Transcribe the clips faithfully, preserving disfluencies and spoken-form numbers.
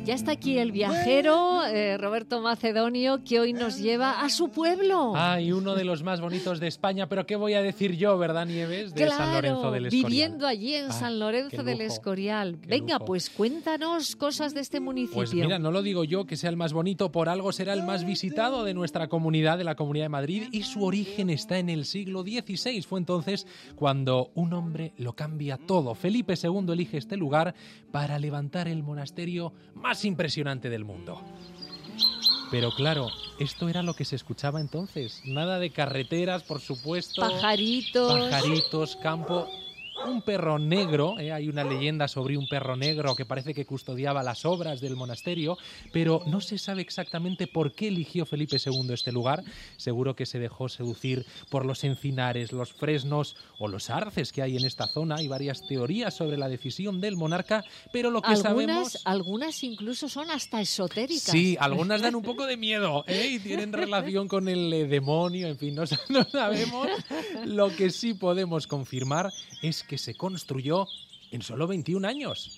Ya está aquí el viajero, eh, Roberto Macedonio, que hoy nos lleva a su pueblo. Ay, uno de los más bonitos de España, pero ¿qué voy a decir yo, verdad, Nieves? De claro, San Lorenzo del Escorial. Viviendo allí en Ay, San Lorenzo del lujo, Escorial. Venga, lujo. pues cuéntanos cosas de este municipio. Pues mira, no lo digo yo que sea el más bonito, por algo será el más visitado de nuestra comunidad, de la Comunidad de Madrid, y su origen está en el siglo dieciséis. Fue entonces cuando un hombre lo cambia todo. Felipe segundo elige este lugar para levantar el monasterio más impresionante del mundo. Pero claro, esto era lo que se escuchaba entonces. Nada de carreteras, por supuesto. Pajaritos. Pajaritos, campo. Un perro negro, ¿eh? Hay una leyenda sobre un perro negro que parece que custodiaba las obras del monasterio, pero no se sabe exactamente por qué eligió Felipe segundo este lugar. Seguro que se dejó seducir por los encinares, los fresnos o los arces que hay en esta zona. Hay varias teorías sobre la decisión del monarca, pero lo que algunas, sabemos... Algunas incluso son hasta esotéricas. Sí, algunas dan un poco de miedo, ¿eh? Y tienen relación con el eh, demonio, en fin, no, no sabemos. Lo que sí podemos confirmar es que se construyó en solo veintiún años.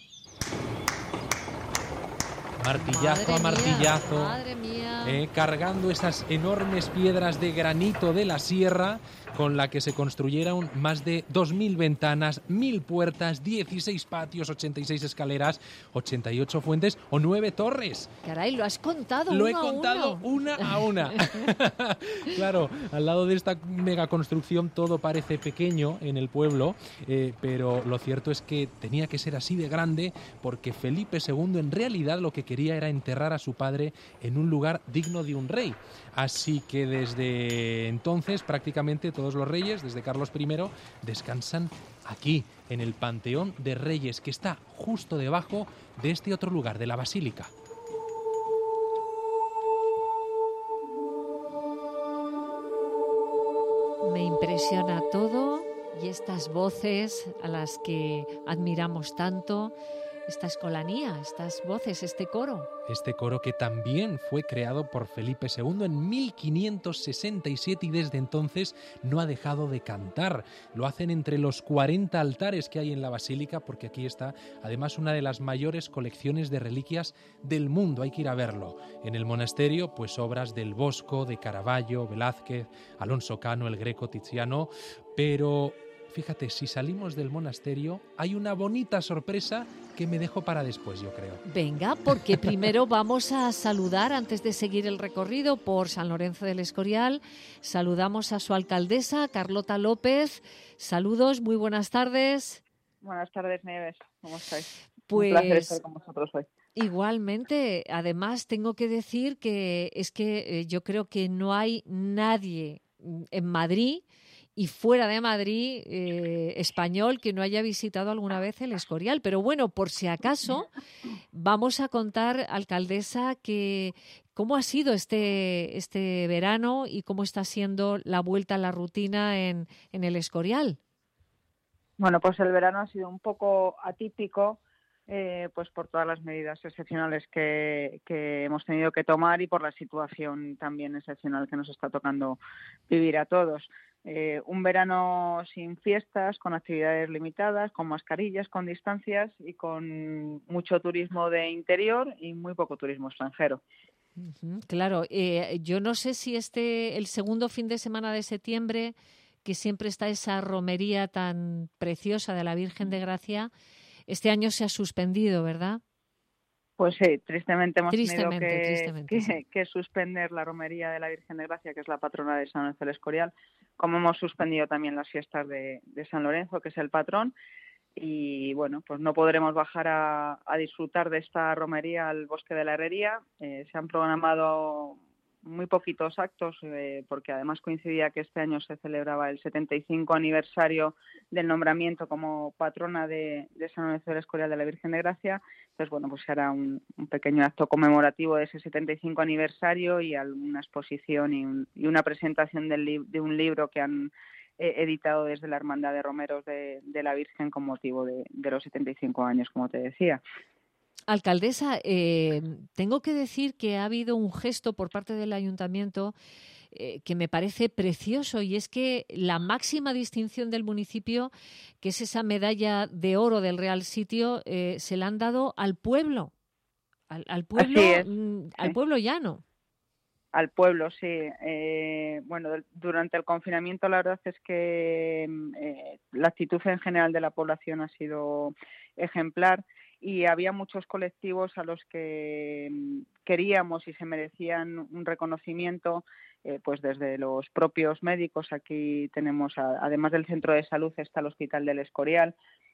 Martillazo a martillazo, mía, madre mía. Eh, cargando esas enormes piedras de granito de la sierra con la que se construyeron más de dos mil ventanas, mil puertas, dieciséis patios, ochenta y seis escaleras, ochenta y ocho fuentes o nueve torres. Caray, lo has contado Lo uno he contado a uno. una a una. Claro, al lado de esta mega construcción todo parece pequeño en el pueblo, eh, pero lo cierto es que tenía que ser así de grande porque Felipe segundo en realidad lo que quería era enterrar a su padre en un lugar digno de un rey. Así que desde entonces prácticamente todos los reyes, desde Carlos primero, descansan aquí, en el Panteón de Reyes, que está justo debajo de este otro lugar, de la Basílica. Me impresiona todo y estas voces a las que admiramos tanto, esta escolanía, estas voces, este coro. Este coro que también fue creado por Felipe segundo en mil quinientos sesenta y siete y desde entonces no ha dejado de cantar. Lo hacen entre los cuarenta altares que hay en la basílica porque aquí está además una de las mayores colecciones de reliquias del mundo. Hay que ir a verlo. En el monasterio, pues obras del Bosco, de Caravaggio, Velázquez, Alonso Cano, el Greco, Tiziano, pero... Fíjate, si salimos del monasterio, hay una bonita sorpresa que me dejo para después, yo creo. Venga, porque primero vamos a saludar, antes de seguir el recorrido por San Lorenzo del Escorial, saludamos a su alcaldesa, Carlota López. Saludos, muy buenas tardes. Buenas tardes, Nieves. ¿Cómo estáis? Pues, un placer estar con vosotros hoy. Igualmente, además tengo que decir que es que eh, yo creo que no hay nadie en Madrid y fuera de Madrid, eh, español, que no haya visitado alguna vez el Escorial. Pero bueno, por si acaso, vamos a contar, alcaldesa, que cómo ha sido este, este verano y cómo está siendo la vuelta a la rutina en, en el Escorial. Bueno, pues el verano ha sido un poco atípico, eh, pues por todas las medidas excepcionales que, que hemos tenido que tomar y por la situación también excepcional que nos está tocando vivir a todos. Eh, un verano sin fiestas, con actividades limitadas, con mascarillas, con distancias y con mucho turismo de interior y muy poco turismo extranjero. Uh-huh, claro, eh, yo no sé si este el segundo fin de semana de septiembre, que siempre está esa romería tan preciosa de la Virgen de Gracia, este año se ha suspendido, ¿verdad? Pues sí, tristemente hemos tristemente, tenido que, tristemente, que, sí. que suspender la romería de la Virgen de Gracia, que es la patrona de San Lorenzo del Escorial, como hemos suspendido también las fiestas de, de San Lorenzo, que es el patrón, y bueno, pues no podremos bajar a, a disfrutar de esta romería al Bosque de la Herrería. Eh, se han programado muy poquitos actos, eh, porque además coincidía que este año se celebraba el setenta y cinco aniversario del nombramiento como patrona de, de San Lorenzo del Escorial de la Virgen de Gracia. Entonces, bueno, pues se hará un, un pequeño acto conmemorativo de ese setenta y cinco aniversario y alguna exposición y, un, y una presentación del li- de un libro que han eh, editado desde la Hermandad de Romeros de, de la Virgen con motivo de, de los setenta y cinco años, como te decía. Alcaldesa, eh, tengo que decir que ha habido un gesto por parte del Ayuntamiento eh, que me parece precioso, y es que la máxima distinción del municipio, que es esa medalla de oro del Real Sitio, eh, se la han dado al pueblo, al, al pueblo, Así es, al sí. pueblo llano. Al pueblo, sí. Eh, bueno, durante el confinamiento la verdad es que eh, la actitud en general de la población ha sido ejemplar y había muchos colectivos a los que queríamos y se merecían un reconocimiento, eh, pues desde los propios médicos. Aquí tenemos, a, además del centro de salud, está el Hospital del Escorial.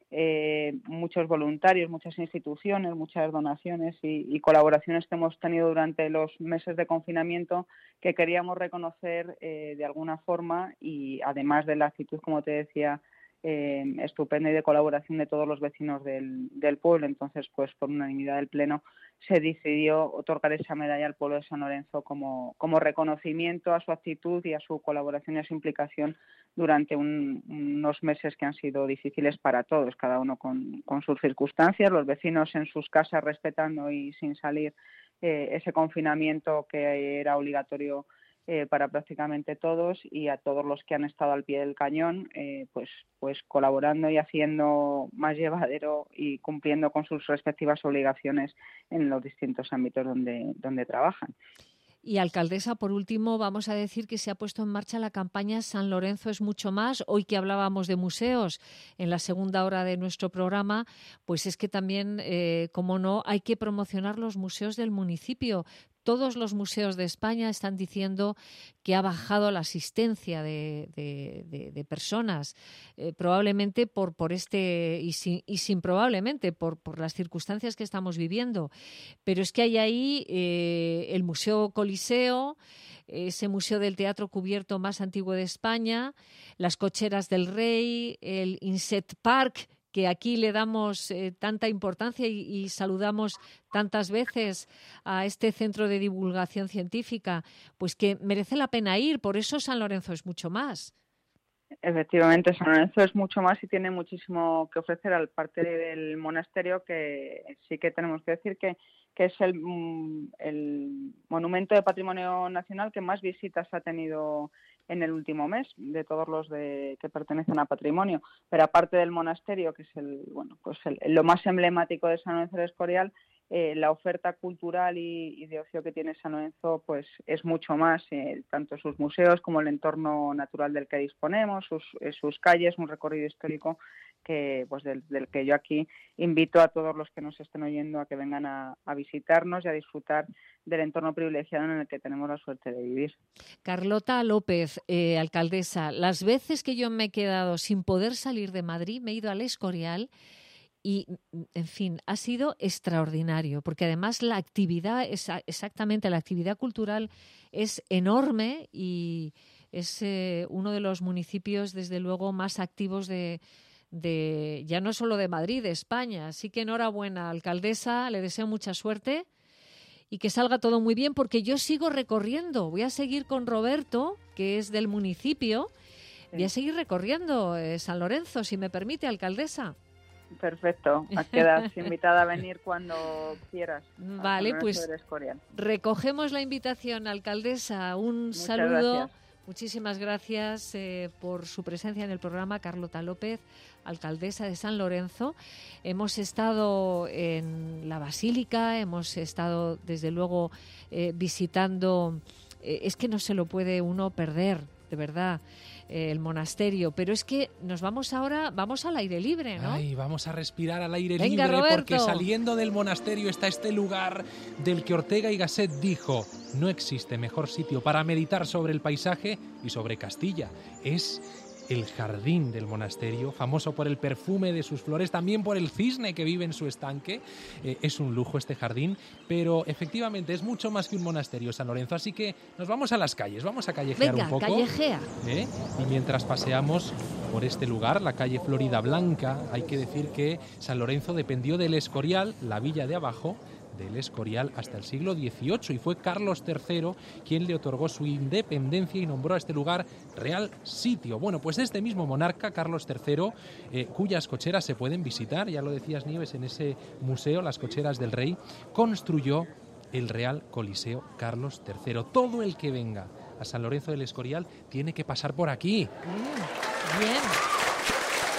Eh, muchos voluntarios, muchas instituciones, muchas donaciones y, y colaboraciones que hemos tenido durante los meses de confinamiento que queríamos reconocer eh, de alguna forma, y además de la actitud, como te decía, eh, estupenda y de colaboración de todos los vecinos del, del pueblo. Entonces, pues por unanimidad del Pleno se decidió otorgar esa medalla al pueblo de San Lorenzo como, como reconocimiento a su actitud y a su colaboración y a su implicación durante un, unos meses que han sido difíciles para todos, cada uno con, con sus circunstancias, los vecinos en sus casas respetando y sin salir eh, ese confinamiento que era obligatorio eh, para prácticamente todos, y a todos los que han estado al pie del cañón, eh, pues, pues colaborando y haciendo más llevadero y cumpliendo con sus respectivas obligaciones en los distintos ámbitos donde, donde trabajan. Y, alcaldesa, por último, vamos a decir que se ha puesto en marcha la campaña San Lorenzo es mucho más. Hoy que hablábamos de museos en la segunda hora de nuestro programa, pues es que también, eh, como no, hay que promocionar los museos del municipio. Todos los museos de España están diciendo que ha bajado la asistencia de, de, de, de personas, eh, probablemente por, por este, y sin, y sin probablemente, por, por las circunstancias que estamos viviendo. Pero es que hay ahí eh, el Museo Coliseo, ese museo del teatro cubierto más antiguo de España, las Cocheras del Rey, el Inset Park, que aquí le damos eh, tanta importancia y, y saludamos tantas veces a este centro de divulgación científica, pues que merece la pena ir. Por eso San Lorenzo es mucho más. Efectivamente, San Lorenzo es mucho más y tiene muchísimo que ofrecer, al parte del monasterio, que sí que tenemos que decir que, que es el, el monumento de patrimonio nacional que más visitas ha tenido en el último mes, de todos los de, que pertenecen a patrimonio. Pero aparte del monasterio, que es el bueno pues el, lo más emblemático de San Lorenzo del Escorial, eh, la oferta cultural y, y de ocio que tiene San Lorenzo pues es mucho más, eh, tanto sus museos como el entorno natural del que disponemos, sus, eh, sus calles, un recorrido histórico que pues del, del que yo aquí invito a todos los que nos estén oyendo a que vengan a, a visitarnos y a disfrutar del entorno privilegiado en el que tenemos la suerte de vivir. Carlota López, eh, alcaldesa, las veces que yo me he quedado sin poder salir de Madrid, me he ido al Escorial y, en fin, ha sido extraordinario, porque además la actividad, es, exactamente, la actividad cultural es enorme y es eh, uno de los municipios, desde luego, más activos de de ya no solo de Madrid, de España. Así que enhorabuena, alcaldesa, le deseo mucha suerte y que salga todo muy bien, porque yo sigo recorriendo. Voy a seguir con Roberto, que es del municipio. Sí. Voy a seguir recorriendo eh, San Lorenzo, si me permite, alcaldesa. Perfecto, quedas invitada a venir cuando quieras. Vale, pues recogemos la invitación, alcaldesa. Un Muchas saludo. Gracias. Muchísimas gracias eh, por su presencia en el programa, Carlota López, alcaldesa de San Lorenzo. Hemos estado en la Basílica, hemos estado, desde luego, eh, visitando, eh, es que no se lo puede uno perder, de verdad, eh, el monasterio. Pero es que nos vamos ahora, vamos al aire libre, ¿no? Ay, vamos a respirar al aire Venga, libre, Roberto. Porque saliendo del monasterio está este lugar del que Ortega y Gasset dijo: no existe mejor sitio para meditar sobre el paisaje y sobre Castilla. Es el jardín del monasterio, famoso por el perfume de sus flores, también por el cisne que vive en su estanque. Eh, es un lujo este jardín, pero efectivamente es mucho más que un monasterio, San Lorenzo. Así que nos vamos a las calles, vamos a callejear Venga, un poco. Callejea. ¿Eh? Y mientras paseamos por este lugar, la calle Florida Blanca, hay que decir que San Lorenzo dependió del Escorial, la villa de abajo, del Escorial hasta el siglo dieciocho, y fue Carlos tercero quien le otorgó su independencia y nombró a este lugar Real Sitio. Bueno, pues este mismo monarca, Carlos tercero, eh, cuyas cocheras se pueden visitar, ya lo decías, Nieves, en ese museo, las Cocheras del Rey, construyó el Real Coliseo Carlos tercero. Todo el que venga a San Lorenzo del Escorial tiene que pasar por aquí. Mm, bien.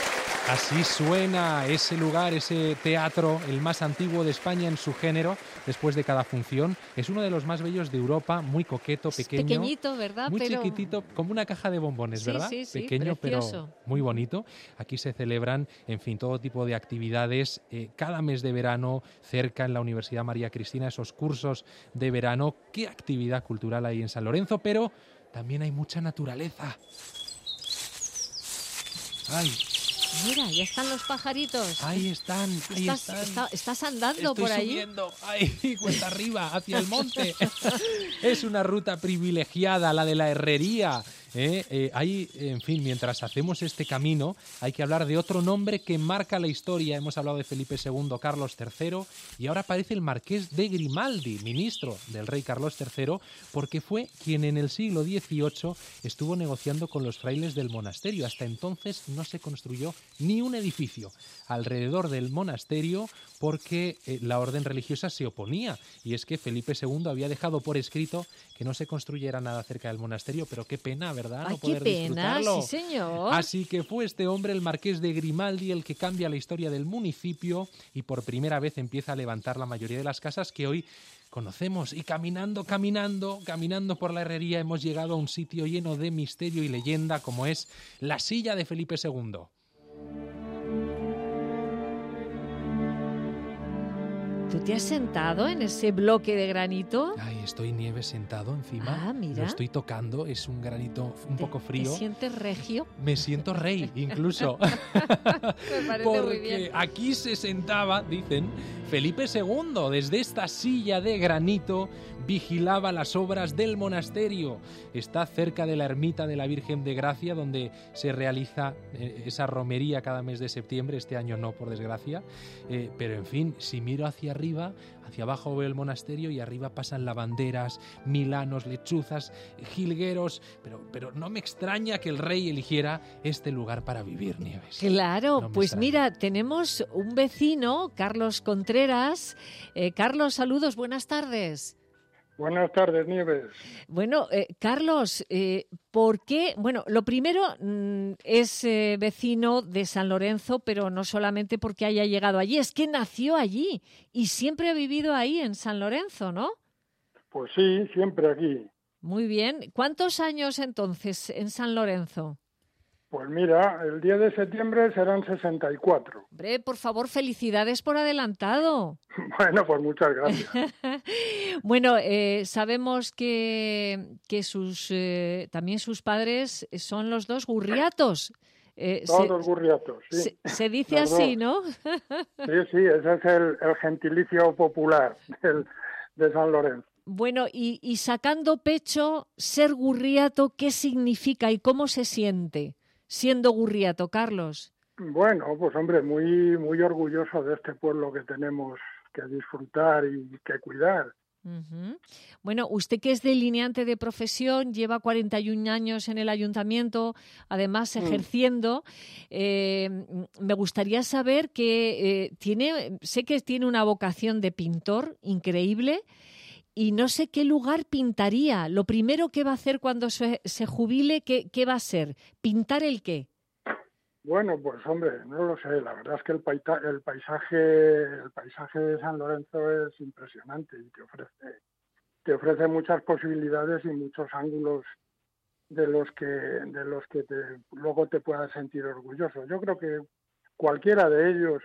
Así suena ese lugar, ese teatro, el más antiguo de España en su género, después de cada función. Es uno de los más bellos de Europa, muy coqueto, Es pequeño, pequeñito, ¿verdad? muy Pero chiquitito, como una caja de bombones, sí, ¿verdad? sí, sí, Pequeño, pero precioso. muy bonito. Aquí se celebran, en fin, todo tipo de actividades. Eh, cada mes de verano, cerca en la Universidad María Cristina, esos cursos de verano. ¿Qué actividad cultural hay en San Lorenzo? Pero también hay mucha naturaleza. ¡Ay! Mira, ya están los pajaritos. Ahí están, ahí estás, están. Está, estás andando Estoy por ahí. subiendo, ahí, cuesta arriba, hacia el monte. Es una ruta privilegiada, la de la herrería. ¿eh? Eh, hay, en fin, mientras hacemos este camino, hay que hablar de otro nombre que marca la historia. Hemos hablado de Felipe segundo, Carlos tercero, y ahora aparece el marqués de Grimaldi, ministro del rey Carlos tercero, porque fue quien en el siglo dieciocho estuvo negociando con los frailes del monasterio. Hasta entonces no se construyó ni un edificio alrededor del monasterio porque eh, la orden religiosa se oponía, y es que Felipe segundo había dejado por escrito que no se construyera nada cerca del monasterio, pero qué pena, ¿verdad? Ay, No poder qué pena, disfrutarlo. sí señor. Así que fue este hombre, el marqués de Grimaldi, el que cambia la historia del municipio y por primera vez empieza a levantar la mayoría de las casas que hoy conocemos. Y caminando, caminando, caminando por la herrería hemos llegado a un sitio lleno de misterio y leyenda como es la silla de Felipe segundo. ¿Tú te has sentado en ese bloque de granito? Ay, estoy nieve sentado encima. Ah, mira. Lo estoy tocando, es un granito un ¿Te, poco frío. ¿Te sientes regio? Me siento rey, incluso. Me parece Porque muy bien. aquí se sentaba, dicen, Felipe segundo. Desde esta silla de granito vigilaba las obras del monasterio. Está cerca de la ermita de la Virgen de Gracia, donde se realiza eh, esa romería cada mes de septiembre. Este año no, por desgracia. Eh, pero, en fin, si miro hacia arriba, hacia abajo veo el monasterio y arriba pasan lavanderas, milanos, lechuzas, jilgueros. Pero, pero no me extraña que el rey eligiera este lugar para vivir, Nieves. Claro, No me pues extraña. mira, tenemos un vecino, Carlos Contreras. Eh, Carlos, saludos, buenas tardes. Buenas tardes, Nieves. Bueno, eh, Carlos, eh, ¿por qué? Bueno, lo primero mm, es eh, vecino de San Lorenzo, pero no solamente porque haya llegado allí, es que nació allí y siempre ha vivido ahí en San Lorenzo, ¿no? Pues sí, siempre aquí. Muy bien. ¿Cuántos años entonces en San Lorenzo? Pues mira, el diez de septiembre serán sesenta y cuatro. Hombre, por favor, felicidades por adelantado. Bueno, pues muchas gracias. Bueno, eh, sabemos que, que sus, eh, también sus padres son los dos Gurriatos. Eh, Todos se, los gurriatos, sí. se, se dice Los así, dos. ¿no? Sí, sí, ese es el, el gentilicio popular del, de San Lorenzo. Bueno, y, y sacando pecho, ser gurriato, ¿qué significa y cómo se siente siendo gurriato, Carlos? Bueno, pues hombre, muy, muy orgulloso de este pueblo que tenemos que disfrutar y que cuidar. Uh-huh. Bueno, usted que es delineante de profesión, lleva cuarenta y un años en el ayuntamiento, además ejerciendo. Mm. Eh, me gustaría saber que eh, tiene, sé que tiene una vocación de pintor increíble y no sé qué lugar pintaría. Lo primero que va a hacer cuando se, se jubile, ¿qué, ¿qué va a ser? ¿Pintar el qué? Bueno, pues hombre, no lo sé. La verdad es que el, paita, el paisaje, el paisaje de San Lorenzo es impresionante y te ofrece, te ofrece muchas posibilidades y muchos ángulos de los que, de los que te, luego te puedas sentir orgulloso. Yo creo que cualquiera de ellos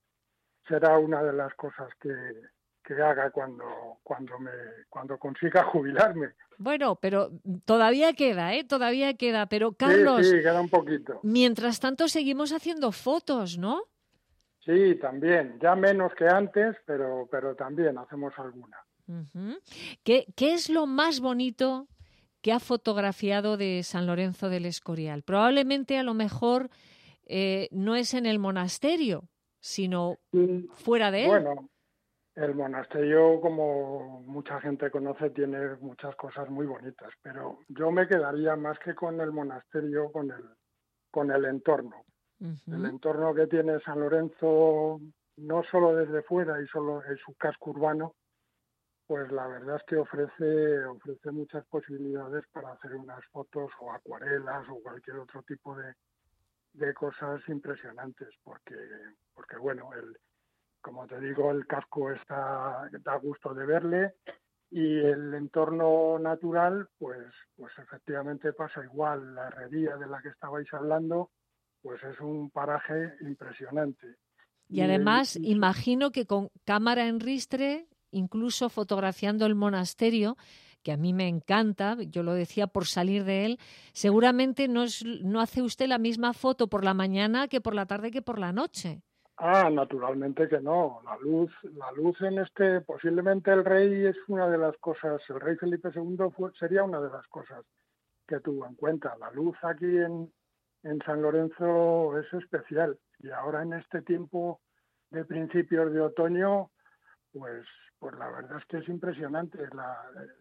será una de las cosas que, que haga cuando, cuando me, cuando consiga jubilarme. Bueno, pero todavía queda, ¿eh? Todavía queda. Pero, Carlos, sí, sí, queda un poquito. Mientras tanto seguimos haciendo fotos, ¿no? Sí, también. Ya menos que antes, pero, pero también hacemos alguna. Uh-huh. ¿Qué, ¿Qué es lo más bonito que ha fotografiado de San Lorenzo del Escorial? Probablemente, a lo mejor, eh, no es en el monasterio, sino mm, fuera de él. Bueno, el monasterio, como mucha gente conoce, tiene muchas cosas muy bonitas, pero yo me quedaría más que con el monasterio, con el, con el entorno. Uh-huh. El entorno que tiene San Lorenzo, no solo desde fuera y solo en su casco urbano, pues la verdad es que ofrece, ofrece muchas posibilidades para hacer unas fotos o acuarelas o cualquier otro tipo de, de cosas impresionantes, porque, porque bueno, el, como te digo, el casco está, da gusto de verle, y el entorno natural, pues, pues efectivamente pasa igual. La herrería de la que estabais hablando, pues es un paraje impresionante. Y además, y, y... imagino que con cámara en ristre, incluso fotografiando el monasterio, que a mí me encanta, yo lo decía por salir de él, seguramente no, es, no hace usted la misma foto por la mañana que por la tarde que por la noche. Ah, naturalmente que no. La luz, la luz en este, posiblemente el rey es una de las cosas, el rey Felipe segundo fue, sería una de las cosas que tuvo en cuenta. La luz aquí en, en San Lorenzo es especial, y ahora en este tiempo de principios de otoño, pues, pues la verdad es que es impresionante la,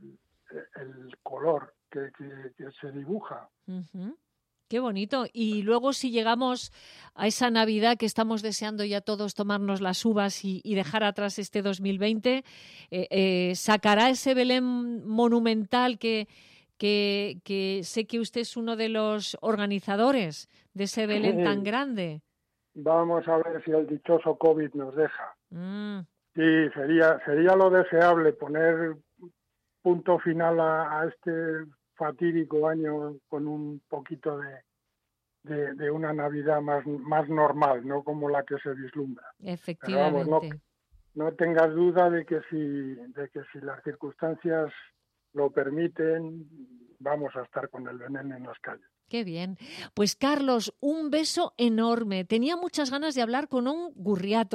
el, el color que, que, que se dibuja. Uh-huh. Qué bonito. Y luego si llegamos a esa Navidad que estamos deseando ya todos tomarnos las uvas y, y dejar atrás este dos mil veinte, eh, eh, ¿sacará ese Belén monumental que, que, que sé que usted es uno de los organizadores de ese Belén sí. tan grande? Vamos a ver si el dichoso COVID nos deja. Mm. Sí, sería, sería lo deseable poner punto final a, a este fatídico año con un poquito de, de, de una Navidad más, más normal, no como la que se vislumbra. Efectivamente. Pero vamos, no, no tengas duda de que si, de que si las circunstancias lo permiten, vamos a estar con el Belén en las calles. Qué bien. Pues Carlos, un beso enorme. Tenía muchas ganas de hablar con un gurriato.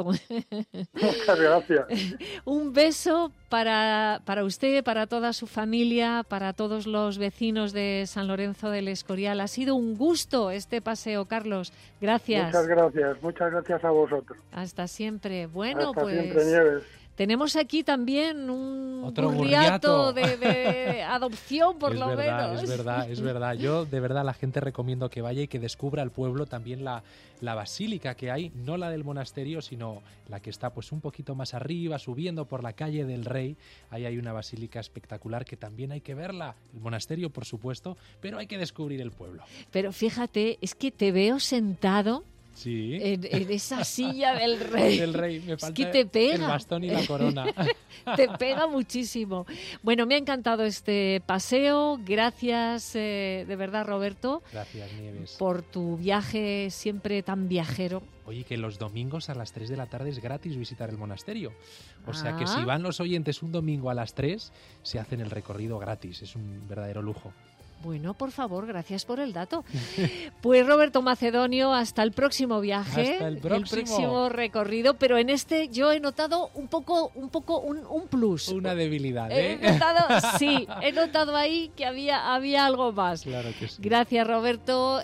Muchas gracias. Un beso para, para usted, para toda su familia, para todos los vecinos de San Lorenzo del Escorial. Ha sido un gusto este paseo, Carlos. Gracias. Muchas gracias. Muchas gracias a vosotros. Hasta siempre. Bueno, Hasta pues... siempre, Nieves. Tenemos aquí también un Otro gurriato de, de adopción, por es lo verdad, menos. Es verdad, es verdad. Yo, de verdad, a la gente recomiendo que vaya y que descubra el pueblo también la, la basílica que hay, no la del monasterio, sino la que está pues un poquito más arriba, subiendo por la calle del Rey. Ahí hay una basílica espectacular que también hay que verla. El monasterio, por supuesto, pero hay que descubrir el pueblo. Pero fíjate, es que te veo sentado... Sí. En, en esa silla del rey. Del rey. Me falta es que te pega. El bastón y la corona. Te pega muchísimo. Bueno, me ha encantado este paseo. Gracias, eh, de verdad, Roberto. Gracias, Nieves. Por tu viaje siempre tan viajero. Oye, que los domingos a las tres de la tarde es gratis visitar el monasterio. O ah. sea que si van los oyentes un domingo a las tres, se hacen el recorrido gratis. Es un verdadero lujo. Bueno, por favor, gracias por el dato. Pues Roberto Macedonio, hasta el próximo viaje, hasta el próximo. el próximo recorrido, pero en este yo he notado un poco, un poco, un, un plus. Una debilidad, ¿eh? He notado, sí, he notado ahí que había, había algo más. Claro que sí. Gracias, Roberto.